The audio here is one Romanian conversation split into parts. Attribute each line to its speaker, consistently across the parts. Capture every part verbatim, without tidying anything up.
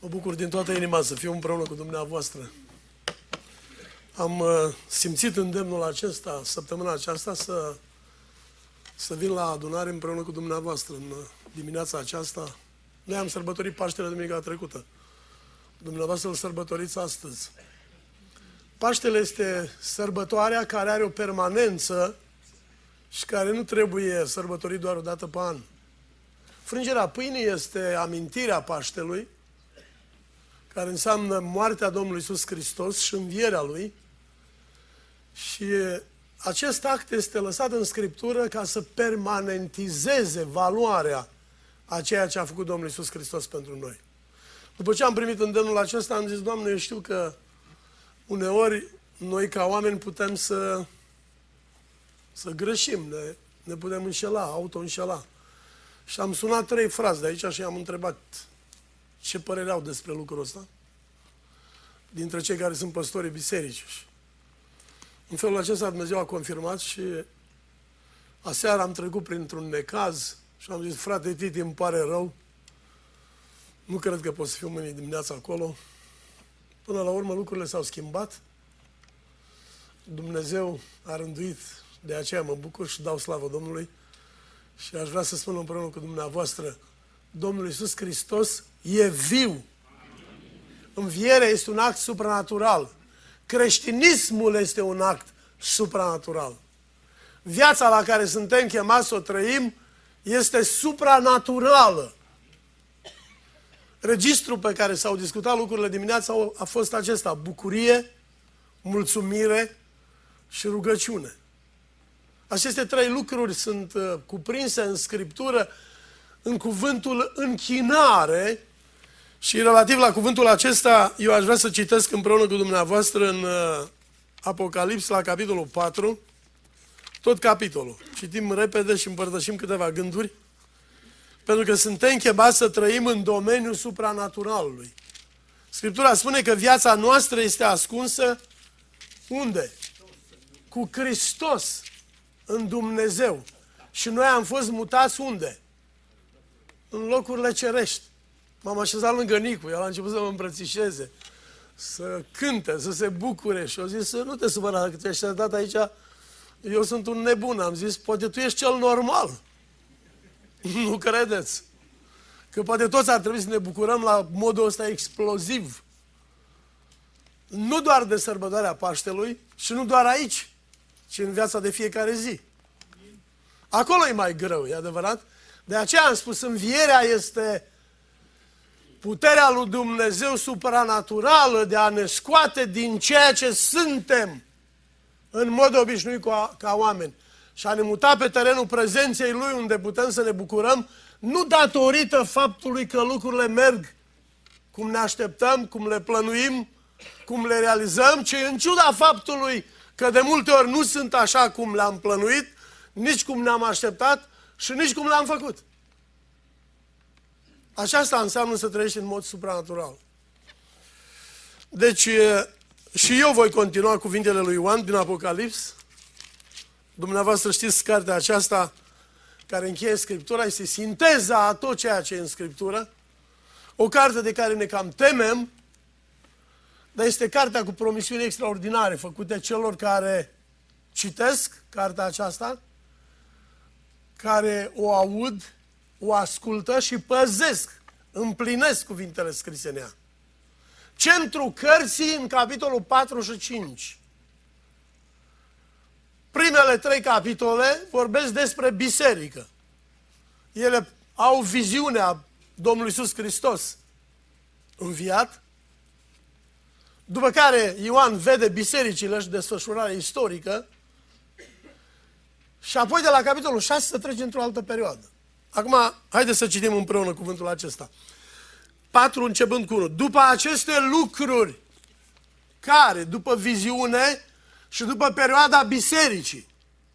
Speaker 1: Mă bucur din toată inima să fiu împreună cu dumneavoastră. Am uh, simțit îndemnul acesta, săptămâna aceasta, să, să vin la adunare împreună cu dumneavoastră în dimineața aceasta. Noi am sărbătorit Paștele duminica trecută. Dumneavoastră îl sărbătoriți astăzi. Paștele este sărbătoarea care are o permanență și care nu trebuie sărbătorit doar o dată pe an. Frângerea pâinii este amintirea Paștelui, care înseamnă moartea Domnului Iisus Hristos și învierea Lui. Și acest act este lăsat în Scriptură ca să permanentizeze valoarea a ceea ce a făcut Domnul Iisus Hristos pentru noi. După ce am primit îndemnul acesta, am zis, Doamne, eu știu că uneori noi ca oameni putem să, să greșim, ne, ne putem înșela, auto-înșela. Și am sunat trei frați de aici și i-am întrebat ce părere au despre lucrul ăsta dintre cei care sunt păstorii bisericii. În felul acesta Dumnezeu a confirmat și aseară am trecut printr-un necaz și am zis, frate Titi, îmi pare rău, nu cred că pot să fiu mâine dimineața acolo. Până la urmă lucrurile s-au schimbat. Dumnezeu a rânduit, de aceea mă bucur și dau slavă Domnului. Și aș vrea să spun împreună cu dumneavoastră, Domnul Iisus Hristos e viu. Învierea este un act supranatural. Creștinismul este un act supranatural. Viața la care suntem chemați să o trăim este supranaturală. Registrul pe care s-au discutat lucrurile dimineața a fost acesta: bucurie, mulțumire și rugăciune. Aceste trei lucruri sunt uh, cuprinse în Scriptură, în cuvântul închinare. Și relativ la cuvântul acesta, eu aș vrea să citesc împreună cu dumneavoastră în uh, Apocalips, la capitolul patru, tot capitolul. Citim repede și împărtășim câteva gânduri, pentru că suntem chemați să trăim în domeniul supranaturalului. Scriptura spune că viața noastră este ascunsă unde? Cu Hristos în Dumnezeu. Și noi am fost mutați unde? În locurile cerești. M-am așezat lângă Nicu, el a început să mă îmbrățișeze, să cânte, să se bucure și au zis, nu te supăra, că tu ești sănătat aici, eu sunt un nebun. Am zis, poate tu ești cel normal. Nu credeți? Că poate toți ar trebui să ne bucurăm la modul ăsta exploziv. Nu doar de sărbătoarea Paștelui și nu doar aici, ci în viața de fiecare zi. Acolo e mai greu, e adevărat? De aceea am spus, învierea este puterea lui Dumnezeu supranaturală de a ne scoate din ceea ce suntem în mod obișnuit ca, ca oameni și a ne muta pe terenul prezenței Lui, unde putem să ne bucurăm, nu datorită faptului că lucrurile merg cum ne așteptăm, cum le plănuim, cum le realizăm, ci în ciuda faptului că de multe ori nu sunt așa cum le-am plănuit, nici cum ne-am așteptat și nici cum le-am făcut. Așa asta înseamnă să trăiești în mod supranatural. Deci, și eu voi continua cuvintele lui Ioan din Apocalips. Dumneavoastră știți, cartea aceasta care încheie Scriptura este sinteza a tot ceea ce e în Scriptură. O carte de care ne cam temem, dar este cartea cu promisiuni extraordinare făcute celor care citesc cartea aceasta, care o aud, o ascultă și păzesc, împlinesc cuvintele scrise în ea. Centrul cărții în capitolul patru și cinci. Primele trei capitole vorbesc despre biserică. Ele au viziunea Domnului Iisus Hristos înviat, după care Ioan vede bisericile și desfășurarea istorică și apoi de la capitolul șase se trece într-o altă perioadă. Acum, haideți să citim împreună cuvântul acesta. patru începând cu unu. După aceste lucruri care, după viziune și după perioada bisericii,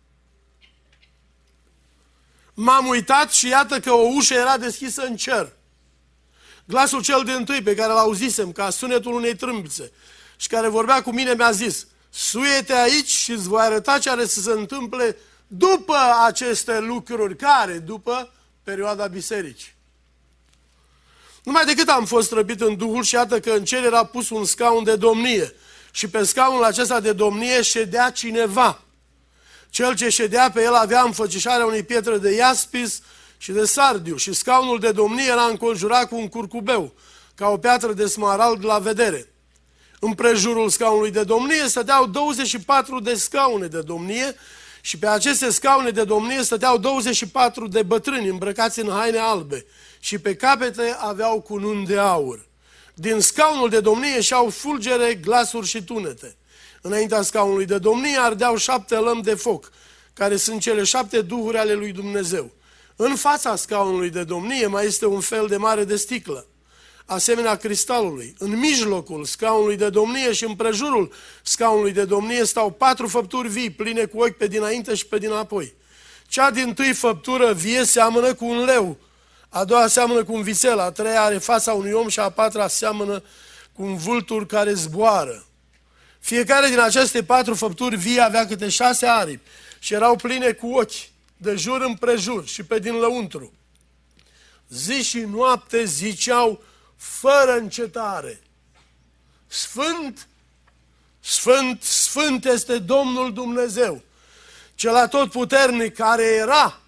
Speaker 1: m-am uitat și iată că o ușă era deschisă în cer. Glasul cel dintâi pe care l-auzisem ca sunetul unei trâmbițe și care vorbea cu mine mi-a zis, suie-te aici și îți voi arăta ce are să se întâmple după aceste lucruri. Care? După perioada bisericii. Numai decât am fost răpit în Duhul și iată că în cer era pus un scaun de domnie. Și pe scaunul acesta de domnie ședea cineva. Cel ce ședea pe el avea înfățișarea unei pietre de iaspis și de sardiu. Și scaunul de domnie era înconjurat cu un curcubeu, ca o piatră de smarald la vedere. Împrejurul scaunului de domnie stăteau douăzeci și patru de scaune de domnie și pe aceste scaune de domnie stăteau douăzeci și patru de bătrâni îmbrăcați în haine albe și pe capete aveau cununi de aur. Din scaunul de domnie ieșeau fulgere, glasuri și tunete. Înaintea scaunului de domnie ardeau șapte lămpi de foc, care sunt cele șapte duhuri ale lui Dumnezeu. În fața scaunului de domnie mai este un fel de mare de sticlă, asemenea cristalului. În mijlocul scaunului de domnie și împrejurul scaunului de domnie stau patru făpturi vii, pline cu ochi pe dinainte și pe dinapoi. Cea dintâi făptură vie seamănă cu un leu, a doua seamănă cu un vițel, a treia are fața unui om și a patra seamănă cu un vultur care zboară. Fiecare din aceste patru făpturi vii avea câte șase aripi și erau pline cu ochi, de jur împrejur și pe din lăuntru. Zi și noapte ziceau fără încetare: Sfânt, Sfânt, Sfânt este Domnul Dumnezeu, cel atotputernic, care era,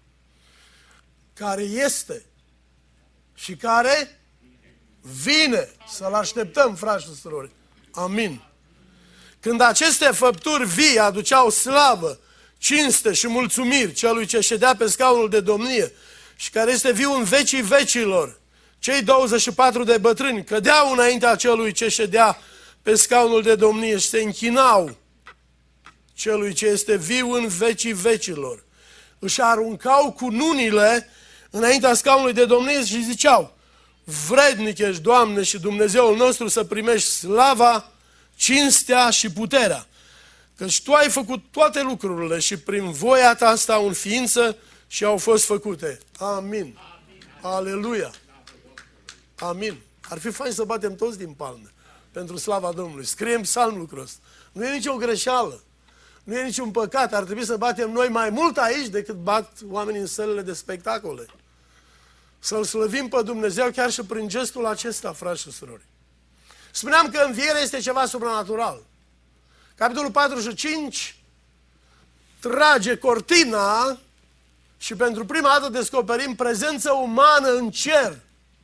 Speaker 1: care este și care vine. Să-L așteptăm, frați și surori. Amin. Când aceste făpturi vii aduceau slavă, cinste și mulțumiri celui ce ședea pe scaunul de domnie și care este viu în vecii vecilor, cei douăzeci și patru de bătrâni cădeau înaintea celui ce ședea pe scaunul de domnie și se închinau celui ce este viu în vecii vecilor. Își aruncau cununile înaintea scaunului de domnie și ziceau: Vrednic ești, Doamne și Dumnezeul nostru, să primești slava, cinstea și puterea, căci Tu ai făcut toate lucrurile și prin voia Ta stau în ființă și au fost făcute. Amin. Amin. Aleluia. Amin. Ar fi fain să batem toți din palme pentru slava Domnului. Scriem psalmul lucrul ăsta. Nu e nicio greșeală. Nu e niciun păcat. Ar trebui să batem noi mai mult aici decât bat oamenii în sălile de spectacole. Să-L slăvim pe Dumnezeu chiar și prin gestul acesta, frați și surori. Spuneam că învierea este ceva supranatural. Capitolul patruzeci și cinci trage cortina și pentru prima dată descoperim prezența umană în cer.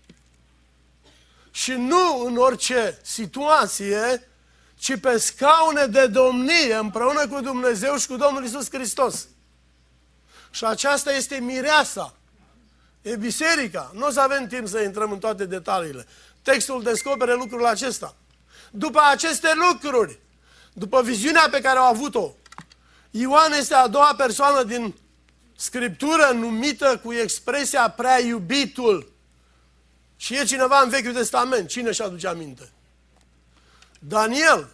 Speaker 1: Și nu în orice situație, ci pe scaune de domnie, împreună cu Dumnezeu și cu Domnul Iisus Hristos. Și aceasta este mireasa. E biserica. Nu o să avem timp să intrăm în toate detaliile. Textul descopere lucrul acesta. După aceste lucruri, după viziunea pe care au avut-o, Ioan este a doua persoană din Scriptură numită cu expresia prea iubitul. Și e cineva în Vechiul Testament. Cine și aduce aminte? Daniel.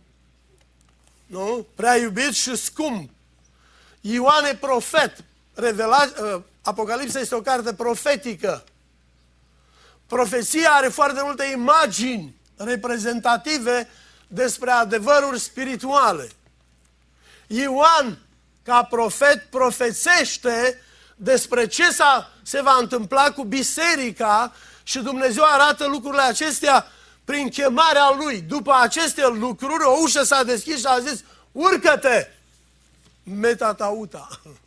Speaker 1: Nu? Prea iubit și scump. Ioan e profet. Revela... Apocalipsa este o carte profetică. Profeția are foarte multe imagini reprezentative despre adevăruri spirituale. Ioan, ca profet, profețește despre ce se va întâmpla cu biserica și Dumnezeu arată lucrurile acestea prin chemarea Lui. După aceste lucruri, o ușă s-a deschis și a zis: urcă-te, metatauta.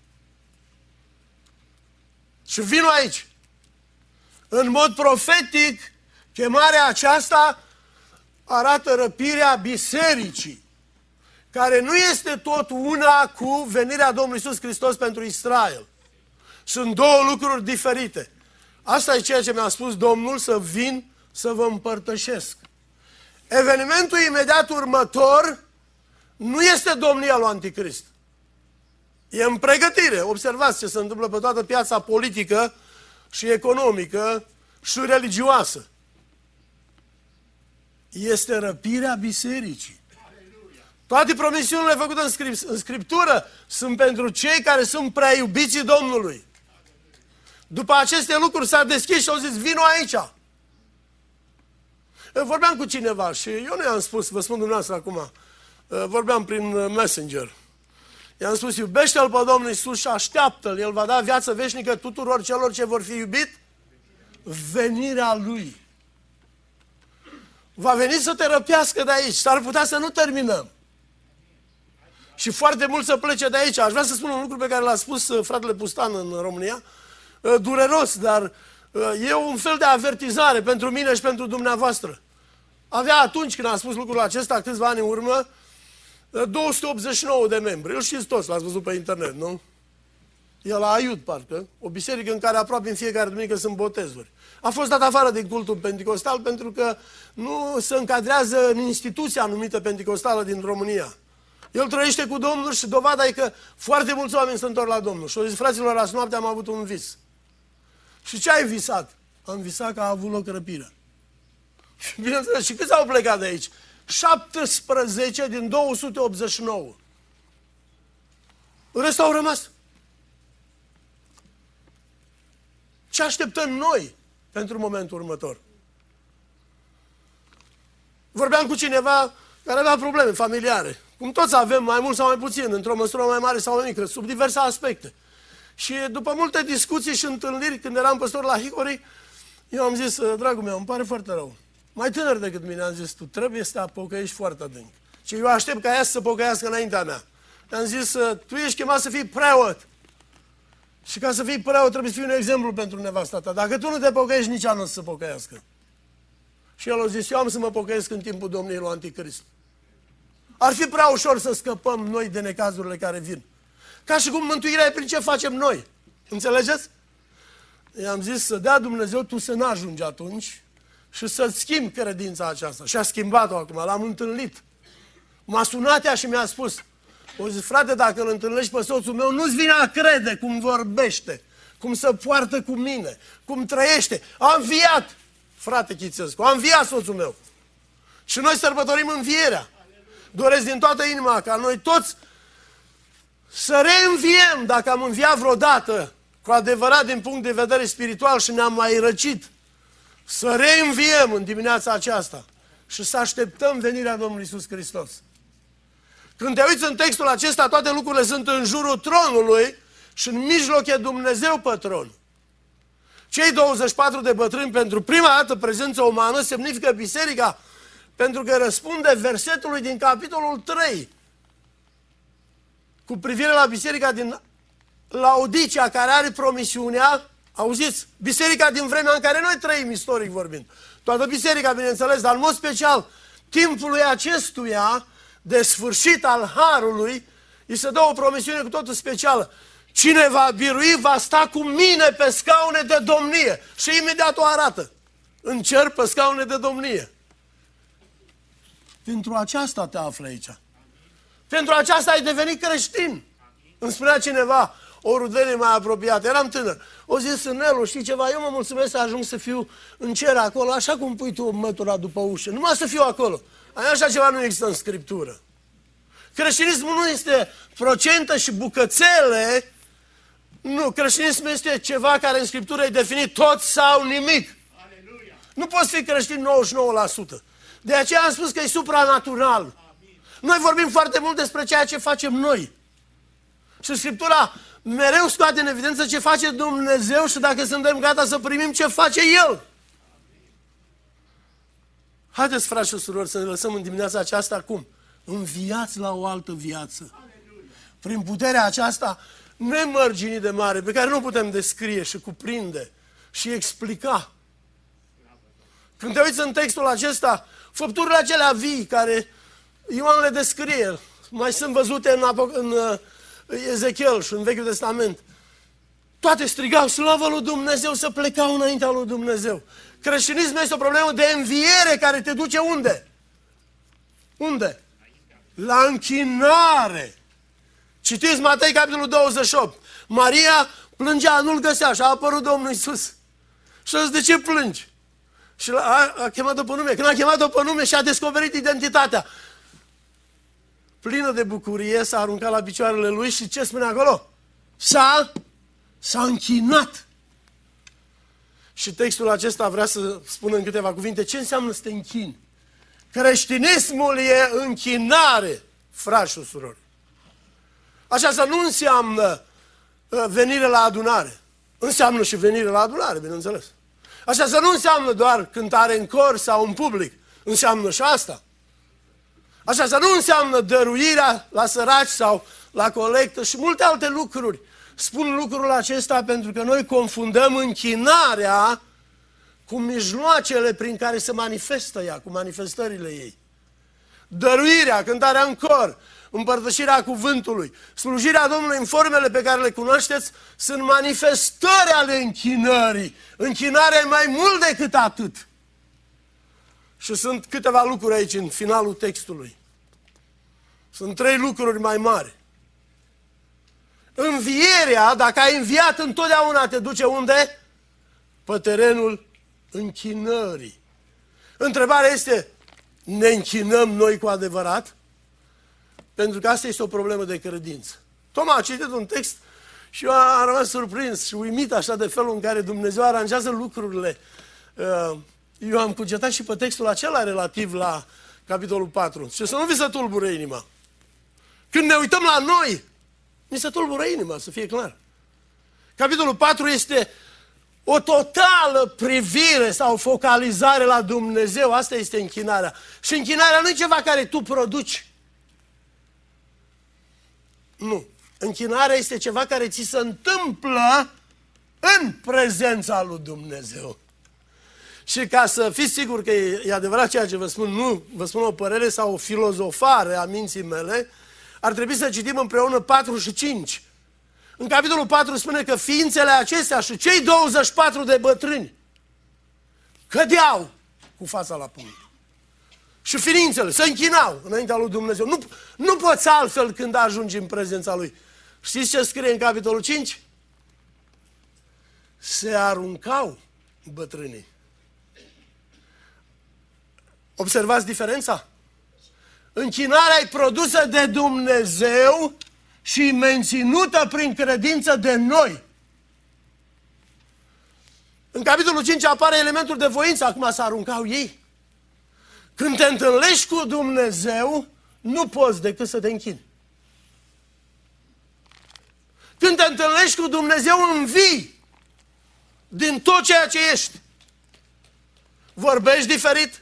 Speaker 1: Și vino aici. În mod profetic, chemarea aceasta arată răpirea bisericii, care nu este tot una cu venirea Domnului Iisus Hristos pentru Israel. Sunt două lucruri diferite. Asta e ceea ce mi-a spus Domnul, să vin să vă împărtășesc. Evenimentul imediat următor nu este domnia lui Anticrist. E în pregătire. Observați ce se întâmplă pe toată piața politică și economică și religioasă. Este răpirea bisericii. Toate promisiunile făcute în, scrip în Scriptură sunt pentru cei care sunt prea iubiții Domnului. După aceste lucruri s-a deschis și au zis: vino aici. Vorbeam cu cineva și eu nu i-am spus, vă spun dumneavoastră acum, vorbeam prin Messenger. I-am spus: iubește-L pe Domnul Iisus și așteaptă-L. El va da viață veșnică tuturor celor ce vor fi iubit venirea Lui. Va veni să te răpească de aici. S-ar putea să nu terminăm. Și foarte mult să plece de aici. Aș vrea să spun un lucru pe care l-a spus fratele Pustan în România. Dureros, dar e un fel de avertizare pentru mine și pentru dumneavoastră. Avea atunci când a spus lucrul acesta, câțiva ani în urmă, două sute optzeci și nouă de membri. Îl știți toți, l-ați văzut pe internet, nu? E la Aiud, parcă, o biserică în care aproape în fiecare duminică sunt botezuri. A fost dat afară din cultul penticostal pentru că nu se încadrează în instituția numită penticostală din România. El trăiește cu Domnul și dovada e că foarte mulți oameni se întorc la Domnul. Și o zis, fraților, azi noapte am avut un vis. Și ce ai visat? Am visat că a avut loc răpirea. Și bineînțeles, și câți au plecat de aici? șaptesprezece din două sute optzeci și nouă. Restul au rămas. Ce așteptăm noi pentru momentul următor? Vorbeam cu cineva care avea probleme familiare. Cum toți avem, mai mult sau mai puțin, într-o măsură mai mare sau mai mică, sub diverse aspecte. Și după multe discuții și întâlniri, când eram păstor la Hickory, eu am zis, dragul meu, îmi pare foarte rău. Mai tânăr decât mine, am zis, tu trebuie să te apocăiești foarte adânc. Și eu aștept ca ea să se pocăiască înaintea mea. Am zis, tu ești chemat să fii preot. Și ca să fii preot trebuie să fii un exemplu pentru nevasta ta. Dacă tu nu te pocăiești, nici ea nu o să se pocăiască. Și el a zis, eu am să mă pocăiesc în timpul domniei lui Anticrist. Ar fi prea ușor să scăpăm noi de necazurile care vin. Ca și cum mântuirea e prin ce facem noi. Înțelegeți? I-am zis să dea Dumnezeu tu să n-ajungi atunci și să-ți schimbi credința aceasta. Și a schimbat-o acum, l-am întâlnit. M-a sunat ea și mi-a spus, o zis, frate, dacă îl întâlnești pe soțul meu, nu-ți vine a crede cum vorbește, cum se poartă cu mine, cum trăiește. A înviat, frate Chițescu, a înviat soțul meu. Și noi sărbătorim învierea. Doresc din toată inima ca noi toți să reînviem, dacă am înviat vreodată, cu adevărat din punct de vedere spiritual și ne-am mai răcit, să reînviem în dimineața aceasta și să așteptăm venirea Domnului Iisus Hristos. Când te uiți în textul acesta, toate lucrurile sunt în jurul tronului și în mijloc e Dumnezeu pe tron. Cei douăzeci și patru de bătrâni, pentru prima dată prezență umană, semnifică biserica, pentru că răspunde versetului din capitolul trei cu privire la biserica din Laodicea, care are promisiunea, auziți, biserica din vremea în care noi trăim, istoric vorbind. Toată biserica, bineînțeles, dar în mod special, timpului acestuia de sfârșit al Harului, îi se dă o promisiune cu totul specială. Cine va birui va sta cu mine pe scaune de domnie. Și imediat o arată. În cer pe scaune de domnie. Pentru aceasta te află aici. Pentru aceasta ai devenit creștin. Îmi spunea cineva, o rudenie mai apropiată, eram tânăr. O zis, Nelu, știi ceva, eu mă mulțumesc să ajung să fiu în cer acolo, așa cum pui tu mătura după ușă. Numai să fiu acolo. Așa ceva nu există în Scriptură. Creștinismul nu este procente și bucățele. Nu, creștinismul este ceva care în Scriptură e definit tot sau nimic. Aleluia. Nu poți fi creștin nouăzeci și nouă la sută. De aceea am spus că e supranatural. Amin. Noi vorbim foarte mult despre ceea ce facem noi. Și Scriptura mereu scoate în evidență ce face Dumnezeu și dacă suntem gata să primim ce face El. Haideți, frați și surori, să ne lăsăm în dimineața aceasta acum. Înviați la o altă viață. Prin puterea aceasta nemărginit de mare, pe care nu putem descrie și cuprinde și explica. Când te uiți în textul acesta, făpturile acelea vii care Ioan le descrie, mai sunt văzute în, în Ezechiel și în Vechiul Testament, toate strigau slavă lui Dumnezeu, să plecau înaintea lui Dumnezeu. Creștinismul este o problemă de înviere care te duce unde? Unde? La închinare. Citiți Matei, capitolul douăzeci și opt. Maria plângea, nu-L găsea și a apărut Domnul Iisus. Și a zis, de ce plângi? Și a, a chemat-o pe nume. Când a chemat-o pe nume și a descoperit identitatea, plină de bucurie, s-a aruncat la picioarele lui și ce spune acolo? S-a, s-a închinat. Și textul acesta vrea să spună în câteva cuvinte ce înseamnă să te închini. Creștinismul e închinare, frați și surori. Aceasta nu înseamnă venire la adunare. Înseamnă și venire la adunare, bineînțeles. Așa să nu înseamnă doar cântare în cor sau în public. Înseamnă și asta. Așa să nu înseamnă dăruirea la săraci sau la colectă și multe alte lucruri. Spun lucrul acesta pentru că noi confundăm închinarea cu mijloacele prin care se manifestă ea, cu manifestările ei. Dăruirea, cântarea în cor, împărtășirea cuvântului, slujirea Domnului în formele pe care le cunoașteți, sunt manifestări ale închinării. Închinarea e mai mult decât atât. Și sunt câteva lucruri aici în finalul textului. Sunt trei lucruri mai mari. Învierea, dacă ai înviat, întotdeauna te duce unde? Pe terenul închinării. Întrebarea este, ne închinăm noi cu adevărat? Pentru că asta este o problemă de credință. Toma a citit un text și eu am rămas surprins și uimit așa de felul în care Dumnezeu aranjează lucrurile. Eu am cugetat și pe textul acela relativ la capitolul patru. Și să nu vi se tulbure inima. Când ne uităm la noi, ni se tulbură inima, să fie clar. Capitolul patru este o totală privire sau focalizare la Dumnezeu. Asta este închinarea. Și închinarea nu e ceva care tu produci. Nu. Închinarea este ceva care ți se întâmplă în prezența lui Dumnezeu. Și ca să fiți sigur că e, e adevărat ceea ce vă spun, nu vă spun o părere sau o filozofare a minții mele, ar trebui să citim împreună patru și cinci. În capitolul patru spune că ființele acestea și cei douăzeci și patru de bătrâni cădeau cu fața la pământ. Și ființele se închinau înaintea lui Dumnezeu. Nu, nu poți altfel când ajungi în prezența lui. Știți ce scrie în capitolul cinci? Se aruncau bătrânii. Observați diferența? Închinarea e produsă de Dumnezeu și menținută prin credință de noi. În capitolul cinci apare elementul de voință, acum se aruncau ei. Când te întâlnești cu Dumnezeu, nu poți decât să te închini. Când te întâlnești cu Dumnezeu, învii din tot ceea ce ești. Vorbești diferit,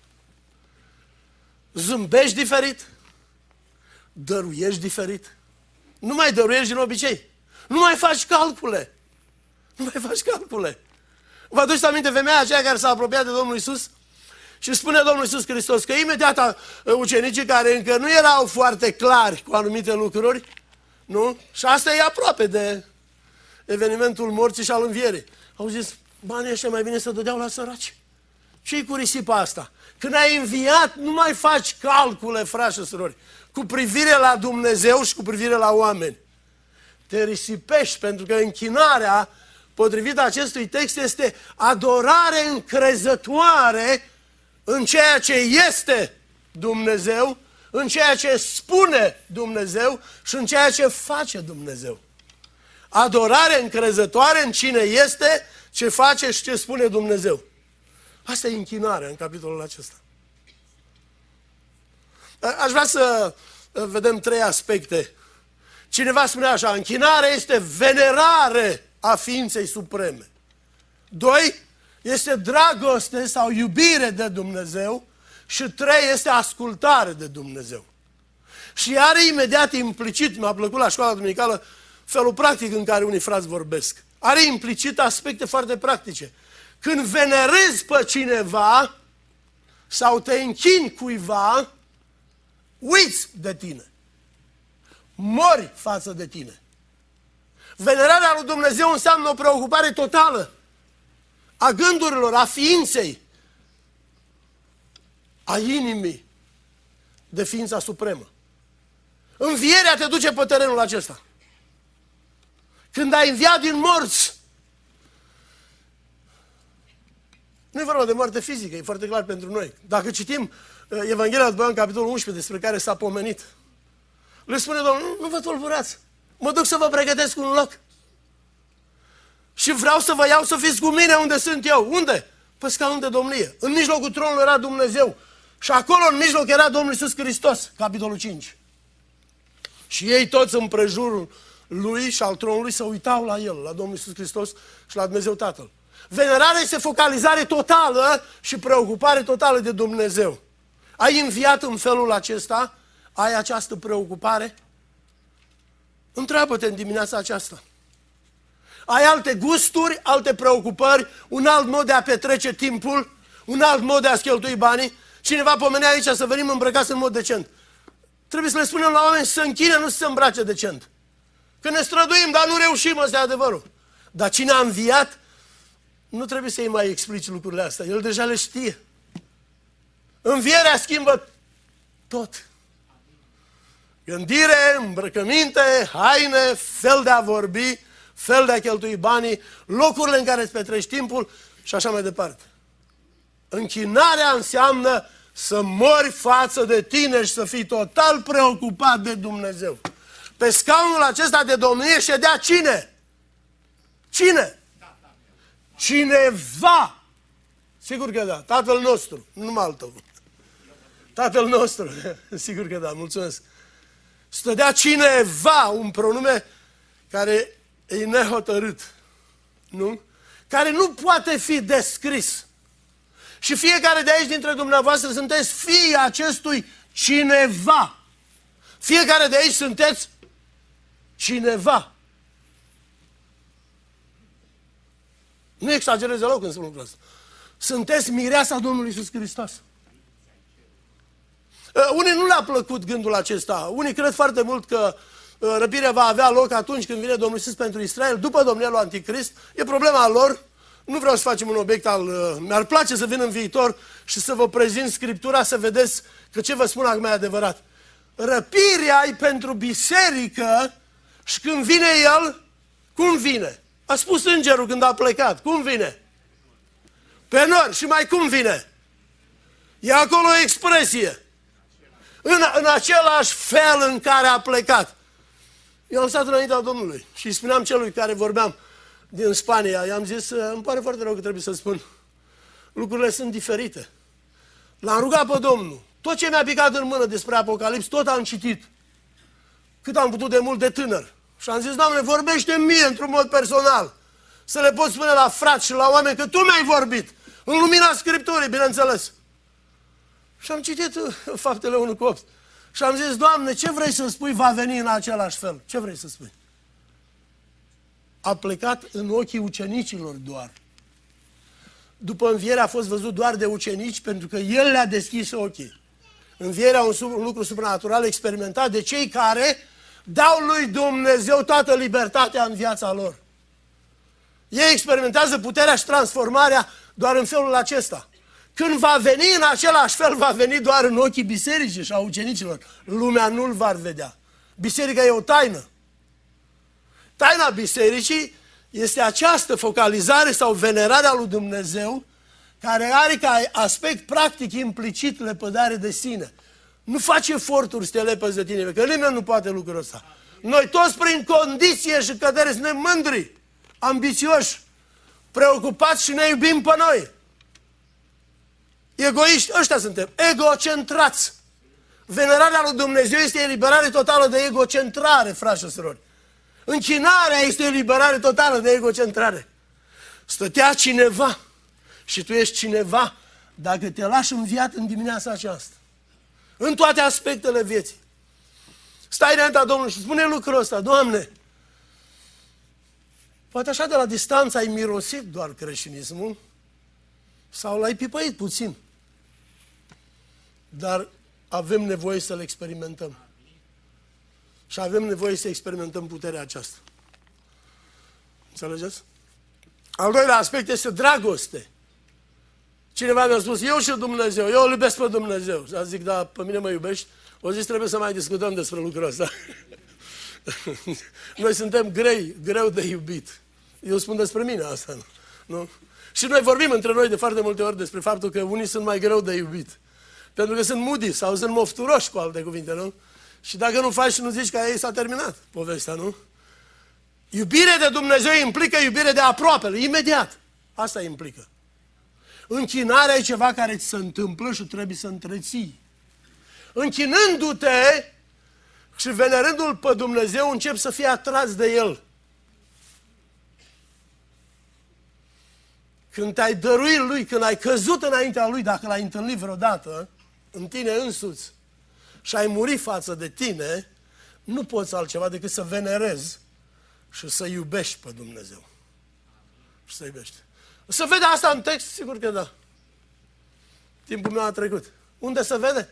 Speaker 1: zâmbești diferit, dăruiești diferit. Nu mai dăruiești din obicei. Nu mai faci calcule. Nu mai faci calcule. Vă aduceți aminte femeia aceea care s-a apropiat de Domnul Iisus? Și spune Domnul Iisus Hristos că imediat ucenicii care încă nu erau foarte clari cu anumite lucruri, nu? Și asta e aproape de evenimentul morții și al învierii. Au zis, banii ăștia mai bine să dădeau la săraci. Ce-i cu risipa asta? Când ai înviat, nu mai faci calcule, frați și surori, cu privire la Dumnezeu și cu privire la oameni. Te risipești, pentru că închinarea, potrivit acestui text, este adorare încrezătoare în ceea ce este Dumnezeu, în ceea ce spune Dumnezeu și în ceea ce face Dumnezeu. Adorare încrezătoare în cine este, ce face și ce spune Dumnezeu. Asta e închinarea în capitolul acesta. Aș vrea să vedem trei aspecte. Cineva spunea așa, închinarea este venerare a ființei supreme. Doi, este dragoste sau iubire de Dumnezeu. Și trei, este ascultare de Dumnezeu. Și are imediat implicit, mi-a plăcut la școala duminicală, felul practic în care unii frați vorbesc. Are implicit aspecte foarte practice. Când venerezi pe cineva sau te închini cuiva, uiți de tine. Mori față de tine. Venerarea lui Dumnezeu înseamnă o preocupare totală a gândurilor, a ființei, a inimii de ființa supremă. Învierea te duce pe terenul acesta. Când ai înviat din morți, nu e vorba de moarte fizică, e foarte clar pentru noi. Dacă citim Evanghelia după Ioan, capitolul unsprezece, despre care s-a pomenit, le spune Domnul, nu, nu vă tulburați, mă duc să vă pregătesc un loc. Și vreau să vă iau să fiți cu mine unde sunt eu. Unde? Pe scaun de domnie. În mijlocul tronului era Dumnezeu. Și acolo în mijloc era Domnul Iisus Hristos, capitolul cinci. Și ei toți împrejurul lui și al tronului se uitau la el, la Domnul Iisus Hristos și la Dumnezeu Tatăl. Venerarea este focalizare totală și preocupare totală de Dumnezeu. Ai înviat în felul acesta? Ai această preocupare? Întreabă-te în dimineața aceasta. Ai alte gusturi, alte preocupări, un alt mod de a petrece timpul, un alt mod de a cheltui banii? Cineva pomenea aici să venim îmbrăcați în mod decent. Trebuie să le spunem la oameni să se închine, nu să se îmbrace decent. Că ne străduim, dar nu reușim, ăsta e adevărul. Dar cine a înviat, nu trebuie să-i mai explici lucrurile astea. El deja le știe. Învierea schimbă tot. Gândire, îmbrăcăminte, haine, fel de a vorbi, fel de a cheltui banii, locurile în care îți petrești timpul și așa mai departe. Închinarea înseamnă să mori față de tine și să fii total preocupat de Dumnezeu. Pe scaunul acesta de domnie ședea cine? Cine? Cineva. Sigur că da. Tatăl nostru. Nu numai al tău. Tatăl nostru. Sigur că da. Mulțumesc. Stădea cineva, un pronume care e nehotărât. Nu? Care nu poate fi descris. Și fiecare de aici dintre dumneavoastră sunteți fiii acestui cineva. Fiecare de aici sunteți cineva. Nu exagerez deloc când spun lucrul ăsta. Sunteți mireasa Domnului Iisus Hristos. Uh, unii nu le-a plăcut gândul acesta. Unii cred foarte mult că uh, răpirea va avea loc atunci când vine Domnul Iisus pentru Israel, după domnia lui Anticrist. E problema lor. Nu vreau să facem un obiect al... Uh, mi-ar place să vin în viitor și să vă prezint Scriptura, să vedeți că ce vă spun acum e adevărat. Răpirea e pentru biserică și când vine El, cum vine? A spus îngerul când a plecat. Cum vine? Pe nori. Și mai cum vine? E acolo o expresie. În, în același fel în care a plecat. Eu am stat înaintea Domnului și îi spuneam celui care vorbeam din Spania, i-am zis, îmi pare foarte rău că trebuie să spun, lucrurile sunt diferite. L-am rugat pe Domnul. Tot ce mi-a picat în mână despre Apocalips, tot am citit. Cât am putut de mult de tânăr. Și am zis, Doamne, vorbește mie într-un mod personal. Să le pot spune la frați și la oameni că Tu mi-ai vorbit. În lumina Scripturii, bineînțeles. Și am citit Faptele unu cu opt. Și am zis, Doamne, ce vrei să spui va veni în același fel? Ce vrei să spui? A plecat în ochii ucenicilor doar. După înviere a fost văzut doar de ucenici pentru că El le-a deschis ochii. Învierea un, un lucru supranatural experimentat de cei care dau lui Dumnezeu toată libertatea în viața lor. Ei experimentează puterea și transformarea doar în felul acesta. Când va veni în același fel, va veni doar în ochii bisericii și a ucenicilor. Lumea nu-L va vedea. Biserica e o taină. Taina bisericii este această focalizare sau venerare a lui Dumnezeu care are ca aspect practic implicit lepădare de sine. Nu face eforturi să te lepăzi de tine, că nimeni nu poate lucrul ăsta. Noi toți prin condiție și cădere suntem mândri, ambițioși, preocupați și ne iubim pe noi. Egoiști, ăștia suntem, egocentrați. Venerarea lui Dumnezeu este eliberare totală de egocentrare, frați și surori. Închinarea este eliberare totală de egocentrare. Stătea cineva și tu ești cineva dacă te lași înviat în dimineața aceasta. În toate aspectele vieții. Stai înaintea Domnului și spune lucrul ăsta, Doamne, poate așa de la distanță ai mirosit doar creștinismul sau l-ai pipăit puțin. Dar avem nevoie să-l experimentăm. Și avem nevoie să experimentăm puterea aceasta. Înțelegeți? Al doilea aspect este dragoste. Cineva mi-a spus, eu și Dumnezeu, eu îl iubesc pe Dumnezeu. Și a zic, da, pe mine mă iubești? O zis, trebuie să mai discutăm despre lucrul ăsta. Noi suntem grei, greu de iubit. Eu spun despre mine asta, nu? Și noi vorbim între noi de foarte multe ori despre faptul că unii sunt mai greu de iubit. Pentru că sunt moody sau sunt mofturoși, cu alte cuvinte, nu? Și dacă nu faci și nu zici că ei s-a terminat povestea, nu? Iubire de Dumnezeu implică iubire de aproapele, imediat. Asta implică. Închinarea e ceva care ți se întâmplă și trebuie să întreții. Închinându-te și venerându-L pe Dumnezeu, începi să fii atras de El. când te-ai dăruit lui, când ai căzut înaintea lui, dacă l-ai întâlnit vreodată, în tine însuți, și ai murit față de tine, nu poți altceva decât să venerezi și să iubești pe Dumnezeu. Și să iubești. Se vede asta în text? Sigur că da. Timpul meu a trecut. Unde se vede?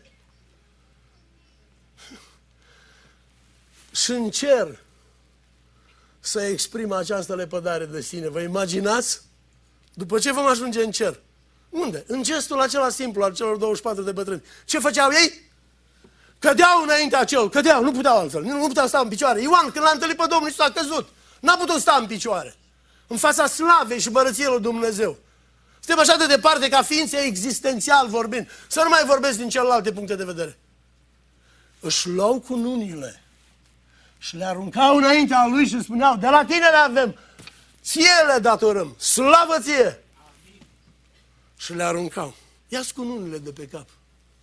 Speaker 1: Și în cer să exprimă această lepădare de sine. Vă imaginați? După ce vom ajunge în cer? Unde? În gestul acela simplu al celor douăzeci și patru de bătrâni. Ce făceau ei? Cădeau înaintea celor, cădeau, nu puteau altfel, nu, nu puteau sta în picioare. Ioan, când l-a întâlnit pe Domnul Iisus, a căzut. N-a putut sta în picioare. În fața slavei și mărăției lui Dumnezeu. Suntem așa de departe ca ființe existențial vorbind. Să nu mai vorbesc din celelalte puncte de vedere. Își luau cununile și le aruncau înaintea lui și spuneau, de la tine le avem, ție le datorăm, slavă ție! Și le aruncau. Ia-ți cununile de pe cap.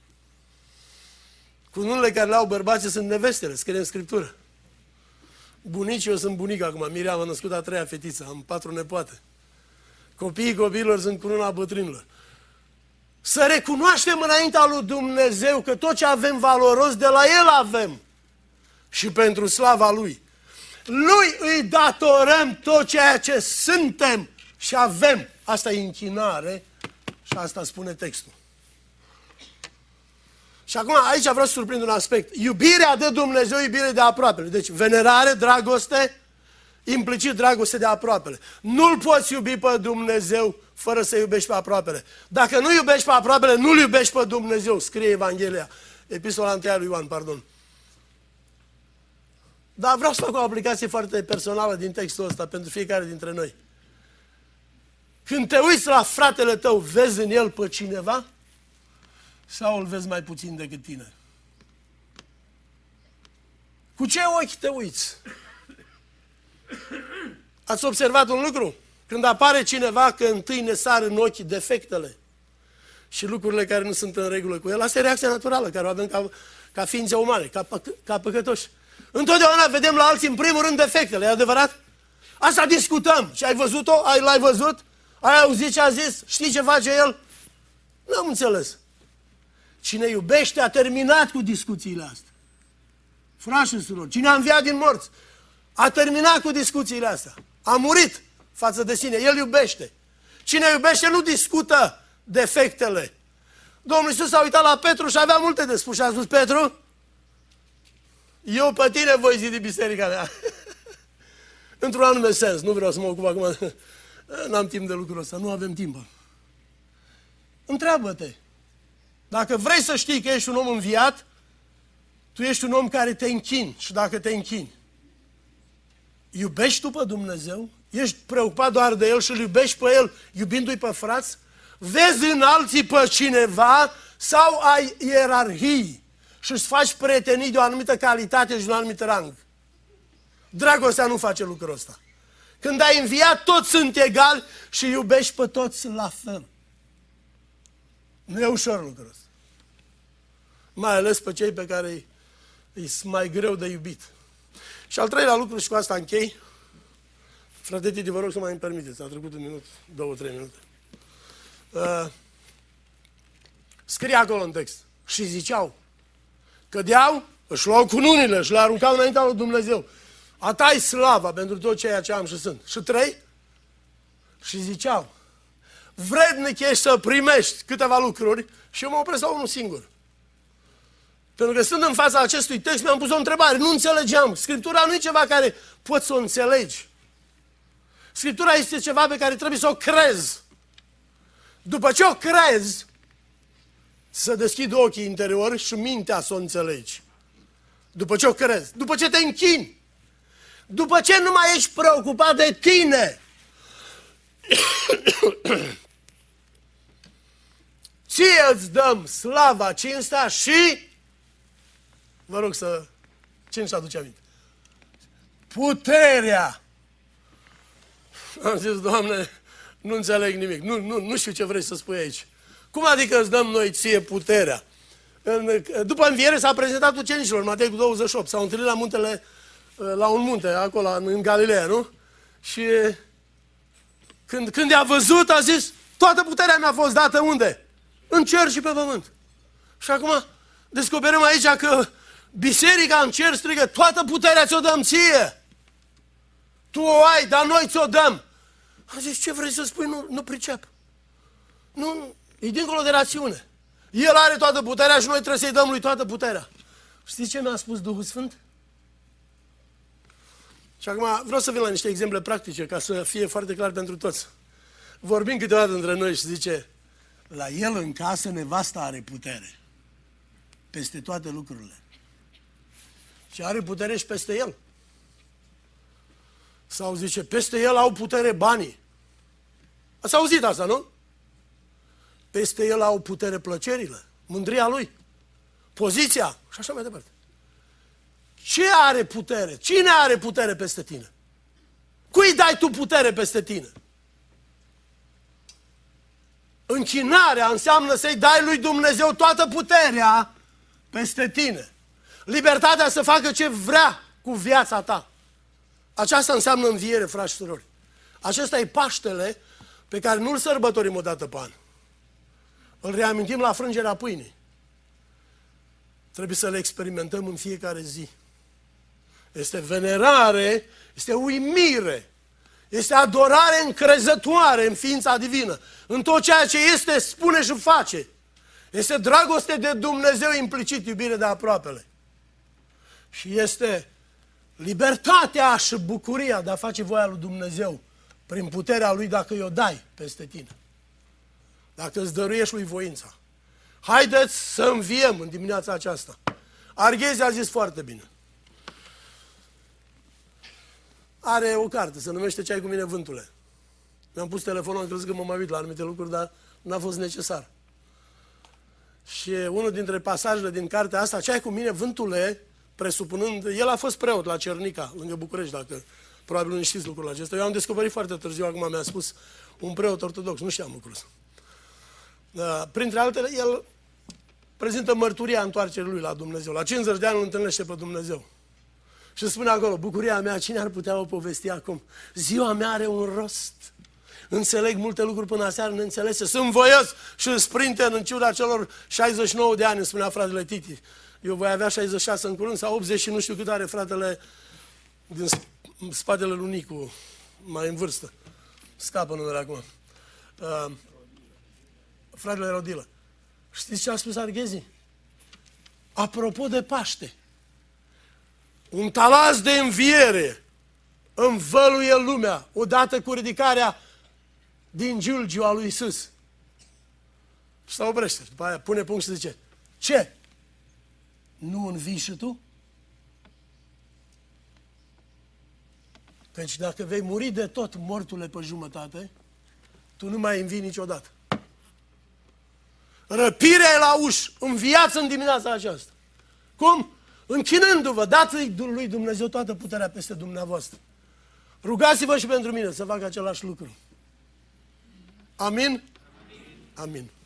Speaker 1: Cununile care le-au bărbații sunt nevestele, scrie în Scriptură. Bunicii, eu sunt bunic acum, Miriam a născut a treia fetiță, am patru nepoate. Copiii copiilor sunt cununa bătrânilor. Să recunoaștem înaintea lui Dumnezeu că tot ce avem valoros de la El avem. Și pentru slava Lui. Lui îi datorăm tot ceea ce suntem și avem. Asta e închinare și asta spune textul. Și acum aici vreau să surprind un aspect. Iubirea de Dumnezeu, iubire de aproapele. Deci venerare, dragoste, implicit dragoste de aproapele. Nu-L poți iubi pe Dumnezeu fără să iubești pe aproapele. Dacă nu iubești pe aproapele, nu-L iubești pe Dumnezeu, scrie Evanghelia. Epistola întâi a lui Ioan, pardon. Dar vreau să fac o aplicație foarte personală din textul ăsta pentru fiecare dintre noi. Când te uiți la fratele tău, vezi în el pe cineva? Sau îl vezi mai puțin decât tine? Cu ce ochi te uiți? Ați observat un lucru? Când apare cineva, că întâi ne sar în ochi defectele și lucrurile care nu sunt în regulă cu el, asta e reacția naturală care o avem ca, ca ființe umane, ca, ca păcătoși. Întotdeauna vedem la alții în primul rând defectele, e adevărat? Asta discutăm. Și ai văzut-o? Ai, l-ai văzut? Ai auzit ce a zis? Știi ce face el? N-am înțeles. Cine iubește a terminat cu discuțiile astea. Frați și surori, cine a înviat din morți a terminat cu discuțiile astea. A murit față de sine. El iubește. Cine iubește nu discută defectele. Domnul Iisus s-a uitat la Petru și avea multe de spus și a spus, Petru, eu pe tine voi zidi biserica mea. Într-un anume sens. Nu vreau să mă ocup acum. N-am timp de lucrul ăsta. Nu avem timp. Întreabă-te. Dacă vrei să știi că ești un om înviat, tu ești un om care te închini. Și dacă te închini, iubești tu pe Dumnezeu? Ești preocupat doar de El și îl iubești pe El, iubindu-i pe frați? Vezi în alții pe cineva sau ai ierarhii și îți faci prietenii de o anumită calitate și de un anumit rang? Dragostea nu face lucrul ăsta. Când ai înviat, toți sunt egali și iubești pe toți la fel. Nu e ușor lucrul ăsta. Mai ales pe cei pe care îi mai greu de iubit. Și al treilea lucru, și cu asta închei. Frate Titi, vă rog să mai îmi permiteți. A trecut un minut, două, trei minute. Uh, scrie acolo în text. Și ziceau, cădeau, își luau cununile, își le aruncau înaintea lui Dumnezeu. A ta-i slava pentru tot ceea ce am și sunt. Și trei, și ziceau, vrednic ești să primești câteva lucruri și eu mă opresc la unul singur. Pentru că stând în fața acestui text mi-am pus o întrebare, nu înțelegeam. Scriptura nu e ceva care poți să o înțelegi. Scriptura este ceva pe care trebuie să o crezi. După ce o crezi, să deschid ochii interiori și mintea să o înțelegi. După ce o crezi, după ce te închini, după ce nu mai ești preocupat de tine, ție îți dăm slava, cinstea și, vă rog să, cine își aduce aminte? Puterea. Am zis, Doamne, nu înțeleg nimic, nu, nu, nu știu ce vrei să spui aici. Cum adică îți dăm noi ție puterea? În, după înviere s-a prezentat ucenicilor, Matei cu douăzeci și opt, s-au întâlnit la muntele, la un munte, acolo, în Galileea, nu? Și Când, când i-a văzut, a zis, toată puterea mi-a fost dată unde? În cer și pe pământ. Și acum descoperim aici că biserica în cer strigă, toată puterea ți-o dăm ție. Tu o ai, dar noi ți-o dăm. A zis, ce vrei să spui? Nu, nu pricep. Nu, e dincolo de rațiune. El are toată puterea și noi trebuie să-i dăm lui toată puterea. Știți ce mi-a spus Duhul Sfânt? Și acum vreau să vin la niște exemple practice, ca să fie foarte clar pentru toți. Vorbim câteodată între noi și zice, la el în casă nevasta are putere. Peste toate lucrurile. Și are putere și peste el. Sau zice, peste el au putere banii. Ați auzit asta, nu? Peste el au putere plăcerile, mândria lui, poziția și așa mai departe. Ce are putere? Cine are putere peste tine? Cui dai tu putere peste tine? Închinarea înseamnă să-i dai lui Dumnezeu toată puterea peste tine. Libertatea să facă ce vrea cu viața ta. Aceasta înseamnă înviere, frați și surori. Acesta e Paștele pe care nu-l sărbătorim o dată pe an. Îl reamintim la frângerea pâinii. Trebuie să le experimentăm în fiecare zi. Este venerare, este uimire, este adorare încrezătoare în ființa divină. În tot ceea ce este, spune și face. Este dragoste de Dumnezeu implicit, iubire de aproapele. Și este libertatea și bucuria de a face voia lui Dumnezeu prin puterea Lui dacă i-o dai peste tine. Dacă îți dăruiești lui voința. Haideți să înviem în dimineața aceasta. Arghezi a zis foarte bine. Are o carte, se numește Ce ai cu mine, vântule. Mi-am pus telefonul, am crezut că mă mai uit la anumite lucruri, dar n-a fost necesar. Și unul dintre pasajele din cartea asta, Ce ai cu mine, vântule, presupunând, el a fost preot la Cernica, lângă București, dacă probabil nu știți lucrul acesta. Eu am descoperit foarte târziu, acum mi-a spus un preot ortodox, nu știam lucrul ăsta. Uh, printre altele, el prezintă mărturia întoarcerii lui la Dumnezeu. La cincizeci de ani îl întâlnește pe Dumnezeu. Și spune acolo, bucuria mea, cine ar putea o povesti acum? Ziua mea are un rost. Înțeleg multe lucruri până aseară neînțelese. Sunt voios și îl sprinte în ciuda celor șaizeci și nouă de ani, îmi spunea fratele Titi. Eu voi avea șaizeci și șase în curând sau optzeci și nu știu cât are fratele din spatele lui Nicu, mai în vârstă. Scapă numele acum. Uh, fratele Rodilă. Știți ce a spus Arghezi? Apropo de Paște, un talaz de înviere învăluie lumea odată cu ridicarea din giulgiu a lui Iisus. Și se oprește. După aia pune punct și zice, ce? Nu învii și tu? Căci dacă vei muri de tot, mortule pe jumătate, tu nu mai învii niciodată. Răpirea e la ușă, înviați în dimineața aceasta. Cum? Închinându-vă, dați lui Dumnezeu toată puterea peste dumneavoastră. Rugați-vă și pentru mine să fac același lucru. Amin? Amin. Amin.